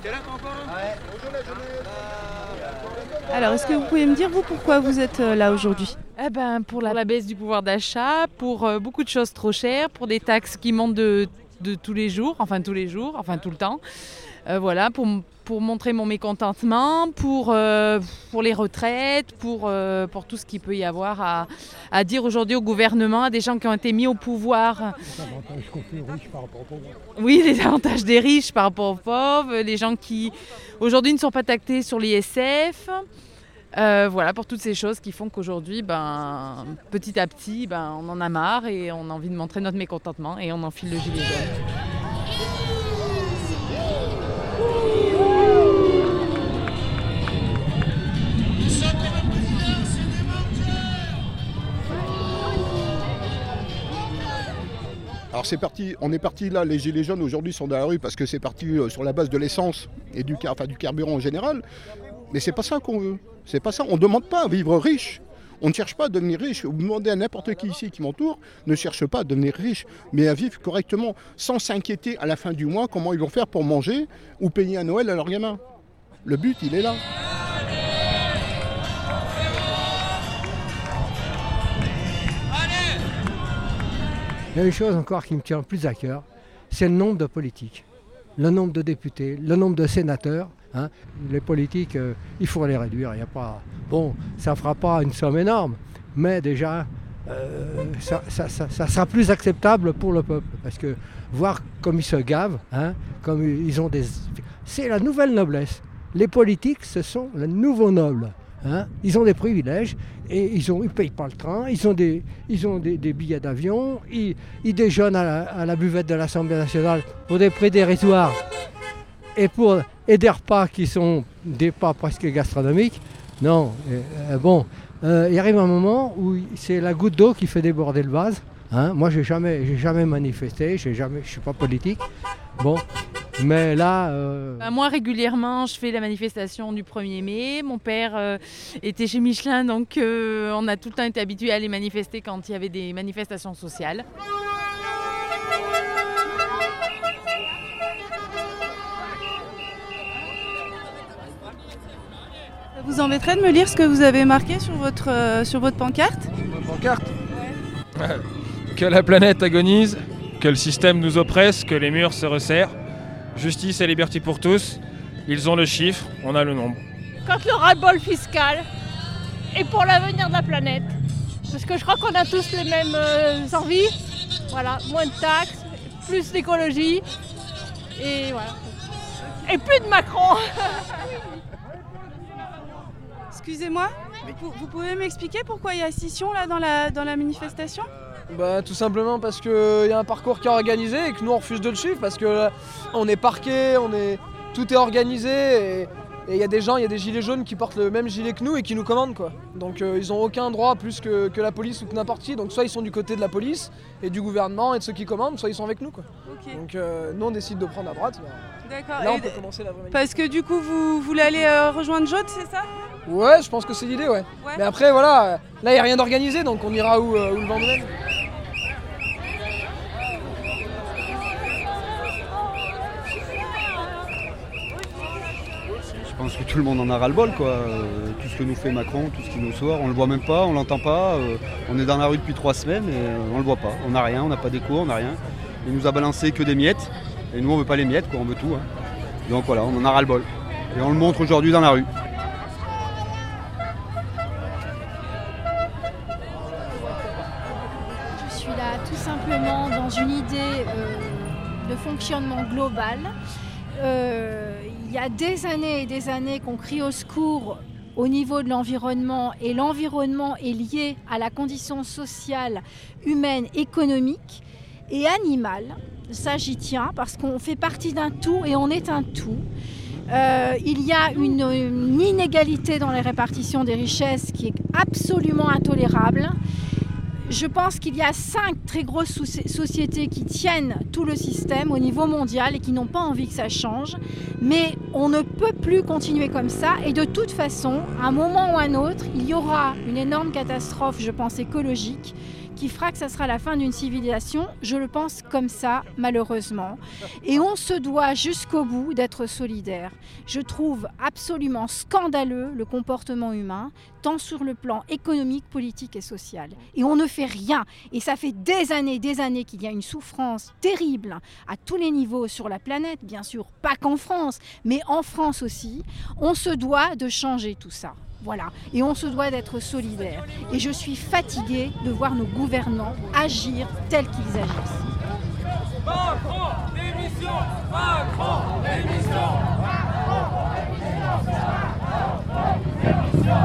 Alors, est-ce que vous pouvez me dire, vous, pourquoi vous êtes là aujourd'hui ? Eh ben, pour la baisse du pouvoir d'achat, pour beaucoup de choses trop chères, pour des taxes qui montent de tous les jours, enfin tout le temps. Voilà, pour montrer mon mécontentement, pour les retraites, pour tout ce qu'il peut y avoir à dire aujourd'hui au gouvernement, à des gens qui ont été mis au pouvoir. Les avantages qu'on fait aux riches par rapport aux pauvres. Oui, les avantages des riches par rapport aux pauvres, les gens qui aujourd'hui ne sont pas taxés sur l'ISF. Voilà, pour toutes ces choses qui font qu'aujourd'hui, petit à petit, on en a marre et on a envie de montrer notre mécontentement et on enfile le gilet jaune. Alors c'est parti, on est parti là, les gilets jaunes aujourd'hui sont dans la rue parce que c'est parti sur la base de l'essence et du carburant en général. Mais c'est pas ça qu'on veut, c'est pas ça, on ne demande pas à vivre riche. On ne cherche pas à devenir riche. Vous demandez à n'importe qui ici qui m'entoure, ne cherche pas à devenir riche, mais à vivre correctement, sans s'inquiéter à la fin du mois comment ils vont faire pour manger ou payer à Noël à leurs gamins. Le but, il est là. Il y a une chose encore qui me tient plus à cœur, c'est le nombre de politiques, le nombre de députés, le nombre de sénateurs. Les politiques, il faut les réduire. Il y a pas... Bon, ça ne fera pas une somme énorme, mais déjà, ça sera plus acceptable pour le peuple. Parce que voir comme ils se gavent, comme ils ont des... C'est la nouvelle noblesse. Les politiques, ce sont les nouveaux nobles. Ils ont des privilèges et ils ne payent pas le train, ils ont des billets d'avion, ils déjeunent à la buvette de l'Assemblée nationale pour des prix dérisoires et des repas qui sont des repas presque gastronomiques. Non, il arrive un moment où c'est la goutte d'eau qui fait déborder le vase. Moi, j'ai jamais manifesté, je suis pas politique. Bon. Mais là... Moi, régulièrement, je fais la manifestation du 1er mai. Mon père était chez Michelin, donc on a tout le temps été habitués à aller manifester quand il y avait des manifestations sociales. Ça vous embêterait de me lire ce que vous avez marqué sur votre pancarte ? Votre pancarte ? Ouais. Que la planète agonise, que le système nous oppresse, que les murs se resserrent. Justice et liberté pour tous, ils ont le chiffre, on a le nombre. Contre le ras-le-bol fiscal et pour l'avenir de la planète. Parce que je crois qu'on a tous les mêmes envies. Voilà, moins de taxes, plus d'écologie et voilà. Et plus de Macron. Excusez-moi, vous pouvez m'expliquer pourquoi il y a scission là dans la manifestation ? Tout simplement parce qu'il y a un parcours qui est organisé et que nous on refuse de le suivre parce que on est parqué, tout est organisé et il y a des gilets jaunes qui portent le même gilet que nous et qui nous commandent quoi. Donc ils n'ont aucun droit plus que la police ou que n'importe qui. Donc soit ils sont du côté de la police et du gouvernement et de ceux qui commandent, soit ils sont avec nous quoi. Okay. Donc nous on décide de prendre à droite. D'accord. Là on peut commencer la vraie manif. Parce que du coup vous voulez aller rejoindre Jaude, c'est ça ? Ouais, je pense que c'est l'idée ouais. Mais après voilà, là il n'y a rien d'organisé donc on ira où le vent nous mène. Je pense que tout le monde en a ras-le-bol quoi. Tout ce que nous fait Macron, tout ce qui nous sort, on le voit même pas, on l'entend pas. On est dans la rue depuis 3 semaines et on le voit pas. On n'a rien, on n'a pas d'écho, on n'a rien. Il nous a balancé que des miettes et nous on veut pas les miettes quoi, on veut tout. Donc voilà, on en a ras-le-bol. Et on le montre aujourd'hui dans la rue. Je suis là tout simplement dans une idée de fonctionnement global. Il y a des années et des années qu'on crie au secours au niveau de l'environnement et l'environnement est lié à la condition sociale, humaine, économique et animale. Ça j'y tiens parce qu'on fait partie d'un tout et on est un tout. Il y a une inégalité dans les répartitions des richesses qui est absolument intolérable. Je pense qu'il y a 5 très grosses sociétés qui tiennent tout le système au niveau mondial et qui n'ont pas envie que ça change. Mais on ne peut plus continuer comme ça. Et de toute façon, à un moment ou à un autre, il y aura une énorme catastrophe, je pense, écologique, qui fera que ça sera la fin d'une civilisation. Je le pense comme ça, malheureusement. Et on se doit jusqu'au bout d'être solidaire. Je trouve absolument scandaleux le comportement humain, tant sur le plan économique, politique et social. Et on ne fait rien. Et ça fait des années qu'il y a une souffrance terrible à tous les niveaux sur la planète, bien sûr, pas qu'en France, mais en France aussi. On se doit de changer tout ça. Voilà. Et on se doit d'être solidaire. Et je suis fatiguée de voir nos gouvernants agir tels qu'ils agissent. Macron, démission! Macron, démission! Macron, démission!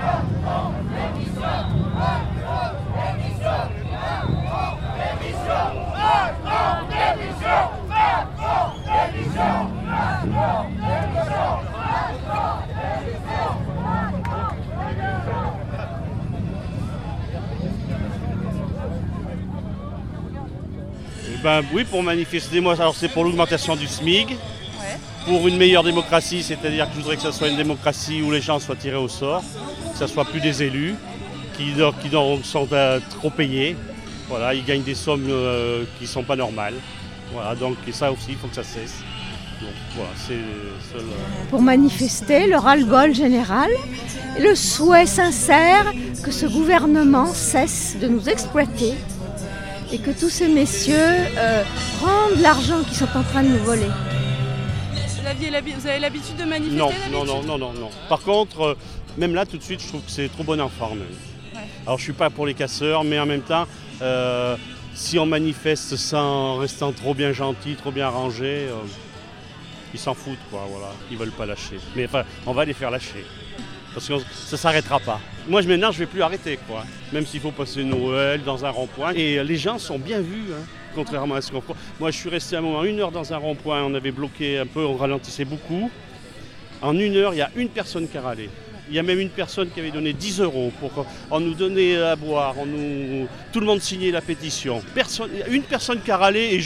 Ben oui, pour manifester, moi, alors c'est pour l'augmentation du SMIC, pour une meilleure démocratie, c'est-à-dire que je voudrais que ce soit une démocratie où les gens soient tirés au sort, que ce ne soit plus des élus qui sont trop payés. Voilà, ils gagnent des sommes qui ne sont pas normales. Voilà, donc et ça aussi, il faut que ça cesse. Donc voilà, c'est le seul. Pour manifester le ras-le-bol général, le souhait sincère que ce gouvernement cesse de nous exploiter et que tous ces messieurs rendent l'argent qu'ils sont en train de nous voler. Vous avez l'habitude de manifester? Non. Par contre, même là, tout de suite, je trouve que c'est trop bon enfant. Même. Ouais. Alors, je ne suis pas pour les casseurs, mais en même temps, si on manifeste sans restant trop bien gentil, trop bien rangé, ils s'en foutent, quoi. Voilà. Ils ne veulent pas lâcher. Mais enfin, on va les faire lâcher. Parce que ça ne s'arrêtera pas. Moi, maintenant, je ne vais plus arrêter, quoi. Même s'il faut passer Noël dans un rond-point. Et les gens sont bien vus, hein, contrairement à ce qu'on croit. Moi, je suis resté un moment, 1 heure dans un rond-point. On avait bloqué un peu, on ralentissait beaucoup. En 1 heure, il y a une personne qui a râlé. Il y a même une personne qui avait donné 10 € pour on nous donnait à boire. Tout le monde signait la pétition. Une personne qui a râlé et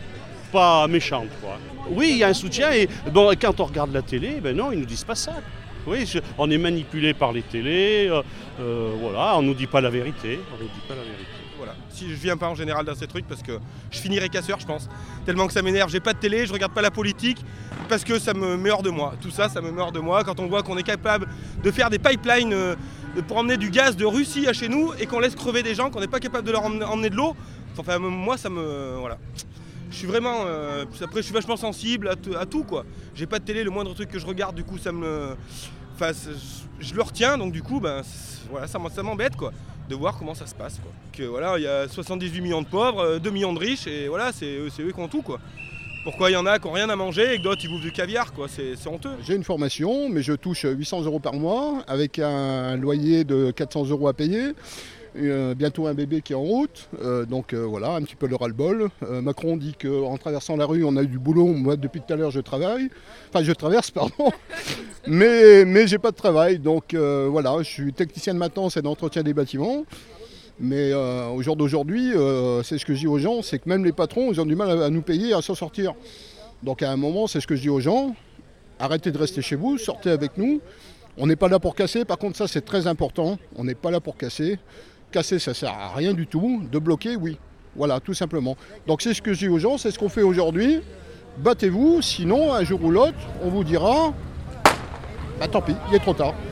pas méchante, quoi. Oui, il y a un soutien. Et bon, quand on regarde la télé, ben non, ils ne nous disent pas ça. Oui, on est manipulé par les télés, voilà, on ne nous dit pas la vérité. Voilà. Si je viens pas en général dans ces trucs, parce que je finirai casseur, je pense. Tellement que ça m'énerve, j'ai pas de télé, je regarde pas la politique, parce que ça me met hors de moi. Tout ça, ça me met hors de moi. Quand on voit qu'on est capable de faire des pipelines pour emmener du gaz de Russie à chez nous, et qu'on laisse crever des gens, qu'on n'est pas capable de leur emmener de l'eau, enfin, moi, ça me... Voilà. Je suis vraiment... après, je suis vachement sensible à tout, quoi. J'ai pas de télé, le moindre truc que je regarde, du coup, ça me... Enfin, je le retiens, donc du coup, voilà, ça m'embête, quoi, de voir comment ça se passe, quoi. Que voilà, il y a 78 millions de pauvres, 2 millions de riches, et voilà, c'est eux qui ont tout, quoi. Pourquoi il y en a qui n'ont rien à manger et que d'autres, ils bouffent du caviar, quoi. C'est honteux. J'ai une formation, mais je touche 800 € par mois, avec un loyer de 400 € à payer. Bientôt un bébé qui est en route, donc voilà, un petit peu le ras-le-bol. Macron dit qu'en traversant la rue, on a eu du boulot. Moi, depuis tout à l'heure, je traverse, pardon, mais j'ai pas de travail. Donc voilà, je suis technicien de maintenance et d'entretien des bâtiments. Mais au jour d'aujourd'hui, c'est ce que je dis aux gens, c'est que même les patrons, ils ont du mal à nous payer, à s'en sortir. Donc à un moment, c'est ce que je dis aux gens, arrêtez de rester chez vous, sortez avec nous. On n'est pas là pour casser, par contre ça c'est très important, on n'est pas là pour casser. Casser, ça ne sert à rien du tout. De bloquer, oui. Voilà, tout simplement. Donc c'est ce que je dis aux gens, c'est ce qu'on fait aujourd'hui. Battez-vous, sinon, un jour ou l'autre, on vous dira, bah tant pis, il est trop tard.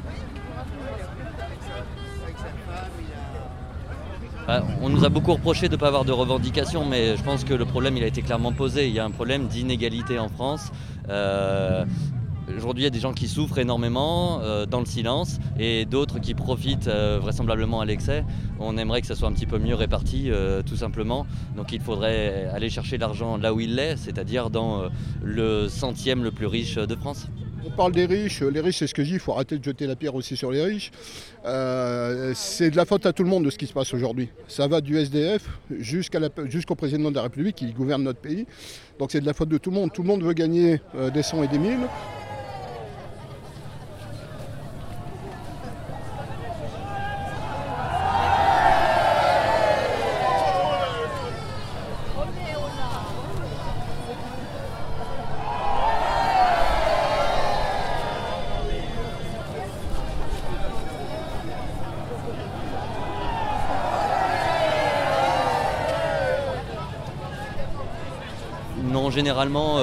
On nous a beaucoup reproché de ne pas avoir de revendications, mais je pense que le problème il a été clairement posé. Il y a un problème d'inégalité en France. Aujourd'hui, il y a des gens qui souffrent énormément dans le silence et d'autres qui profitent vraisemblablement à l'excès. On aimerait que ça soit un petit peu mieux réparti, tout simplement. Donc il faudrait aller chercher l'argent là où il est, c'est-à-dire dans le centième le plus riche de France. On parle des riches, les riches c'est ce que je dis, il faut arrêter de jeter la pierre aussi sur les riches. C'est de la faute à tout le monde de ce qui se passe aujourd'hui. Ça va du SDF jusqu'au président de la République qui gouverne notre pays. Donc c'est de la faute de tout le monde veut gagner des 100 et des 1000. généralement,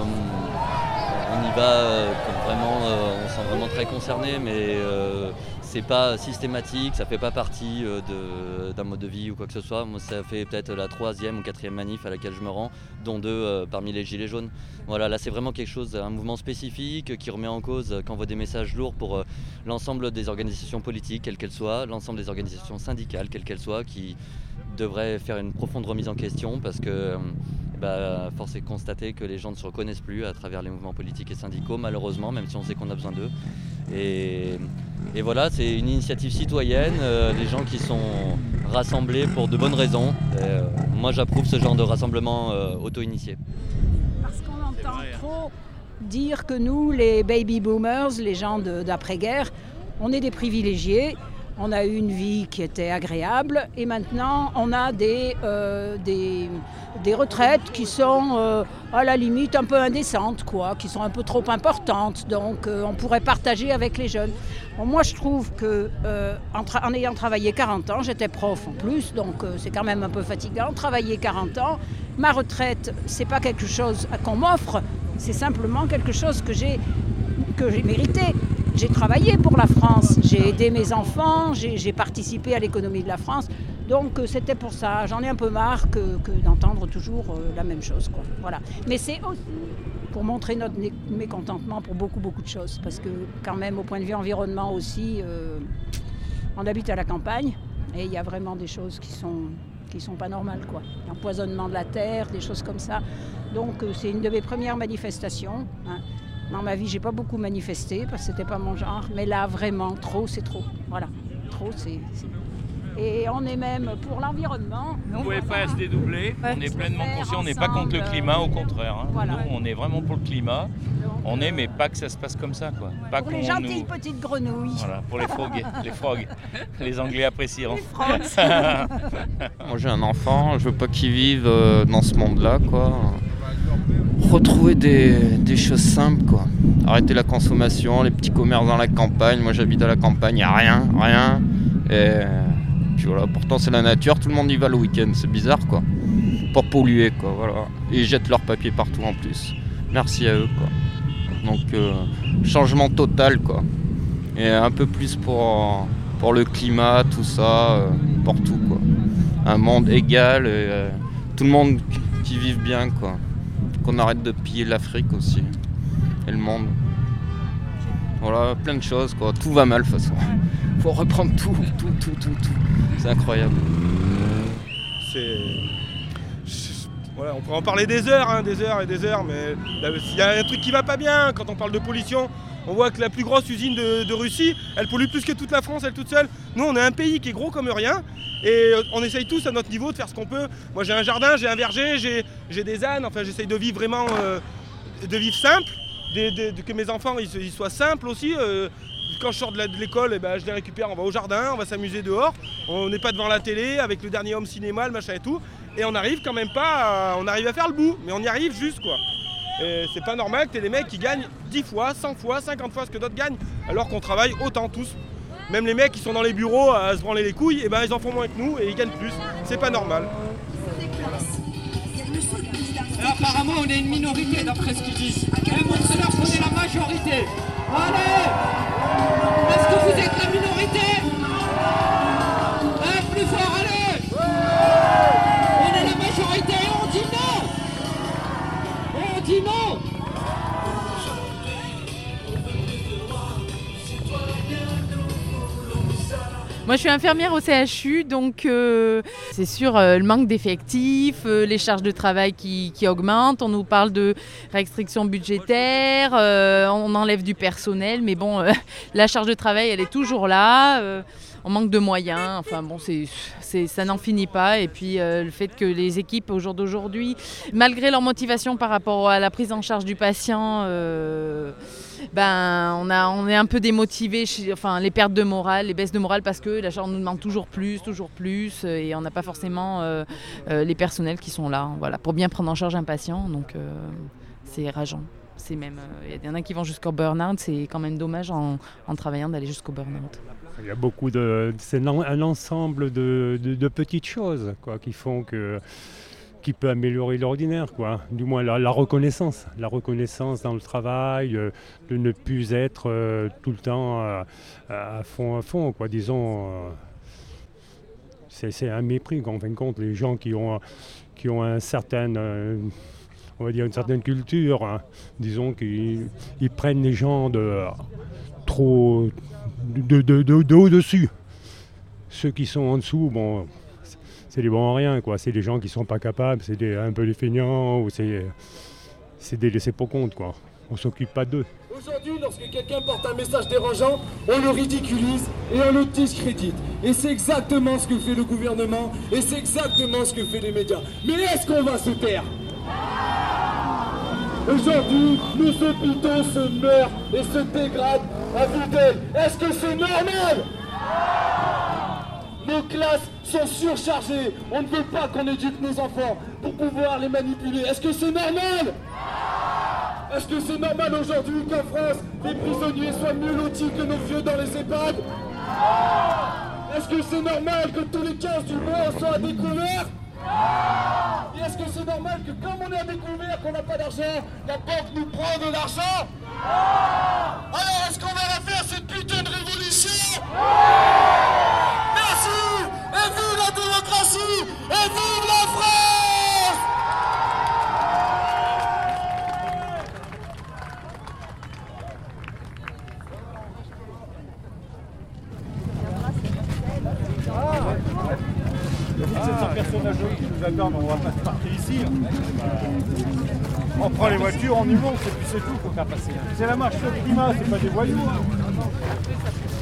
on y va on se sent vraiment très concerné, mais c'est pas systématique, ça fait pas partie d'un mode de vie ou quoi que ce soit. Moi, ça fait peut-être la 3e ou 4e manif à laquelle je me rends, dont 2 parmi les Gilets jaunes. Voilà, là c'est vraiment quelque chose, un mouvement spécifique qui remet en cause, qui envoie des messages lourds pour l'ensemble des organisations politiques, quelles qu'elles soient, l'ensemble des organisations syndicales, quelles qu'elles soient, qui devraient faire une profonde remise en question parce que force est de constater que les gens ne se reconnaissent plus à travers les mouvements politiques et syndicaux, malheureusement, même si on sait qu'on a besoin d'eux. Et voilà, c'est une initiative citoyenne, les gens qui sont rassemblés pour de bonnes raisons. Moi, j'approuve ce genre de rassemblement auto-initié. Parce qu'on entend trop dire que nous, les baby boomers, les gens d'après-guerre, on est des privilégiés. On a eu une vie qui était agréable et maintenant on a des retraites qui sont à la limite un peu indécentes, qui sont un peu trop importantes. Donc on pourrait partager avec les jeunes. Bon, moi je trouve que en ayant travaillé 40 ans, j'étais prof en plus, donc c'est quand même un peu fatigant. Travailler 40 ans, ma retraite, c'est pas quelque chose qu'on m'offre, c'est simplement quelque chose que j'ai mérité. J'ai travaillé pour la France, j'ai aidé mes enfants, j'ai participé à l'économie de la France. Donc c'était pour ça. J'en ai un peu marre que d'entendre toujours la même chose, Voilà. Mais c'est aussi pour montrer notre mécontentement pour beaucoup de choses. Parce que quand même, au point de vue environnement aussi, on habite à la campagne et il y a vraiment des choses qui sont pas normales, L'empoisonnement de la terre, des choses comme ça. Donc c'est une de mes premières manifestations. Dans ma vie, j'ai pas beaucoup manifesté parce que c'était pas mon genre. Mais là, vraiment, trop, c'est trop. Voilà, trop, c'est... Et on est même pour l'environnement. Vous ne pouvez pas se dédoubler. On est pleinement conscient, on n'est pas contre le climat, au contraire. Voilà. Nous, on est vraiment pour le climat. Mais pas que ça se passe comme ça, Pas pour les gentilles petites grenouilles. Voilà, pour les frogs. Les Anglais apprécieront. Les frogs. Moi, j'ai un enfant, je veux pas qu'il vive dans ce monde-là, Retrouver des choses simples, Arrêter la consommation, les petits commerces dans la campagne. Moi, j'habite à la campagne, il n'y a rien. Et puis voilà, pourtant c'est la nature, tout le monde y va le week-end, c'est bizarre, Pour polluer, voilà. Et ils jettent leurs papiers partout en plus. Merci à eux, Donc, changement total, Et un peu plus pour le climat, tout ça, pour tout, Un monde égal, et, tout le monde qui vive bien, Qu'on arrête de piller l'Afrique aussi, et le monde. Voilà, plein de choses, Tout va mal, de toute façon. Faut reprendre tout. C'est incroyable. Voilà, on pourrait en parler des heures, mais il y a un truc qui va pas bien quand on parle de pollution. On voit que la plus grosse usine de Russie, elle pollue plus que toute la France, elle toute seule. Nous, on est un pays qui est gros comme rien. Et on essaye tous à notre niveau de faire ce qu'on peut. Moi j'ai un jardin, j'ai un verger, j'ai des ânes, j'essaye de vivre vraiment, de vivre simple, que mes enfants ils soient simples aussi. Quand je sors de l'école, je les récupère, on va au jardin, on va s'amuser dehors. On n'est pas devant la télé avec le dernier home cinéma, le machin et tout. Et on arrive quand même pas, on arrive à faire le bout, mais on y arrive juste Et c'est pas normal que t'aies des mecs qui gagnent 10 fois, 100 fois, 50 fois ce que d'autres gagnent, alors qu'on travaille autant tous. Même les mecs qui sont dans les bureaux à se branler les couilles, ils en font moins que nous et ils gagnent plus. C'est pas normal. Là, apparemment, on est une minorité d'après ce qu'ils disent. Montrez-leur qu'on est la majorité. Allez! Est-ce que vous êtes la minorité? Plus fort, allez! On est la majorité et on dit non! Et on dit non! Moi, je suis infirmière au CHU, donc c'est sûr, le manque d'effectifs, les charges de travail qui augmentent. On nous parle de restrictions budgétaires, on enlève du personnel, mais bon, la charge de travail, elle est toujours là. On manque de moyens, ça n'en finit pas. Et puis le fait que les équipes au jour d'aujourd'hui, malgré leur motivation par rapport à la prise en charge du patient, on est un peu démotivés, les pertes de morale, les baisses de morale, parce que on nous demande toujours plus, et on n'a pas forcément les personnels qui sont là, pour bien prendre en charge un patient. Donc c'est rageant. C'est même, y en a qui vont jusqu'au burn-out, c'est quand même dommage en travaillant d'aller jusqu'au burn-out. Il y a beaucoup c'est un ensemble de petites choses qui font qui peut améliorer l'ordinaire, quoi. Du moins la reconnaissance dans le travail, de ne plus être tout le temps à fond, quoi. Disons, c'est un mépris, en fin de compte, les gens qui ont un certain, on va dire une certaine culture, hein. Disons qu'ils prennent les gens de au-dessus. Ceux qui sont en dessous, bon, c'est des bons à rien, quoi. C'est des gens qui sont pas capables, c'est un peu des feignants, ou c'est des laissés pour compte, quoi. On s'occupe pas d'eux. Aujourd'hui, lorsque quelqu'un porte un message dérangeant, on le ridiculise et on le discrédite. Et c'est exactement ce que fait le gouvernement et c'est exactement ce que fait les médias. Mais est-ce qu'on va se taire ? Aujourd'hui, nos hôpitaux se meurent et se dégradent à vue d'œil. Est-ce que c'est normal ? Nos classes sont surchargées. On ne veut pas qu'on éduque nos enfants pour pouvoir les manipuler. Est-ce que c'est normal ? Est-ce que c'est normal aujourd'hui qu'en France, les prisonniers soient mieux lotis que nos vieux dans les EHPAD ? Est-ce que c'est normal que tous les 15 du mois soient à découvert ? Et est-ce que c'est normal que comme on est à découvert qu'on n'a pas d'argent, la banque nous prend de l'argent ? Alors est-ce qu'on va la faire cette putain de révolution ? Merci ! Et vive la démocratie ! Et vive la France ! Il y a 1700 personnes à jouer qui nous attendent, on va pas se partir ici. On prend les voitures, on y monte et puis c'est tout qu'on a passé. C'est la marche sur le climat, c'est pas des voyous.